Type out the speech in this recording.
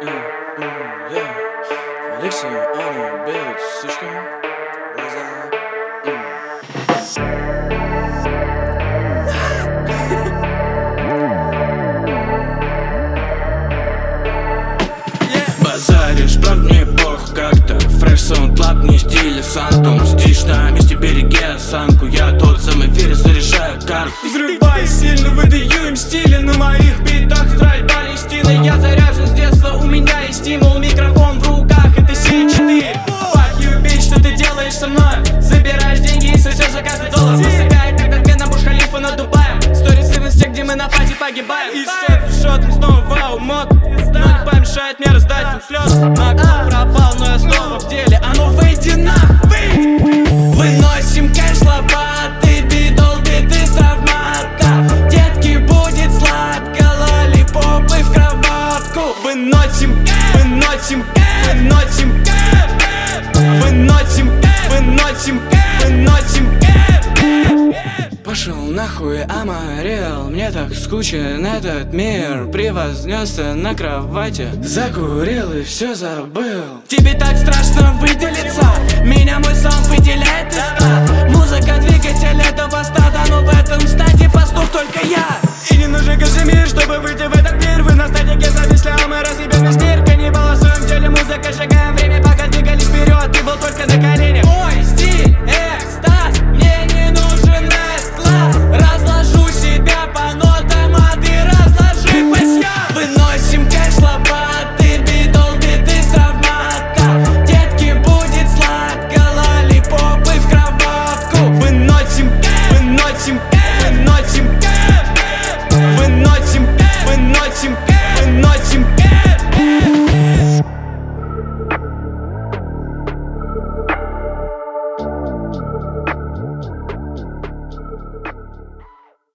Алексей, Аня, бейт, сучка. Базаришь, правда мне пох как-то. Фреш саунд-лаб, не стиля Сантум. Сидишь на месте, береги осанку. Я тот самый эфире заряжаю карту. Взрывай сильно, выдаю им стили. На моих битах Израиль, Палестина. Я заряжен с детства, у меня есть стимул. Микрофон в руках, это сила 4. Fuck you, bitch, что ты делаешь со мной? Забираешь деньги и сосешь за каждый доллар. Высыхает, как отмена Бурдж-Халифа над Дубаем. Сторис в инсте, где мы на пати погибаем. И шотом снова вау, мод. Но не помешает мне раздать им слез. Макдон пропал, но я снова в деле. А ну выйди нахуй! Выносим кэш лопаты, бидол, биты с травмата. Детки, будет сладко, лолипопы в кроватку. Выносим кэш, выносим кэш, выносим кэш. Выносим кэш, выносим кэш, выносим кэш. Пошел нахуй, Амарел, мне так скучен этот мир. Превознесся на кровати, закурил и все забыл. Тебе так страшно выделиться, меня мой саунд выделяет из ста. Музыка, двигатель этого стада, но в этом стаде пастух только я. И не нужен Кашемир, чтобы выйти в этот мир. Вы на стадике зависли, а мы разъебем весь мир.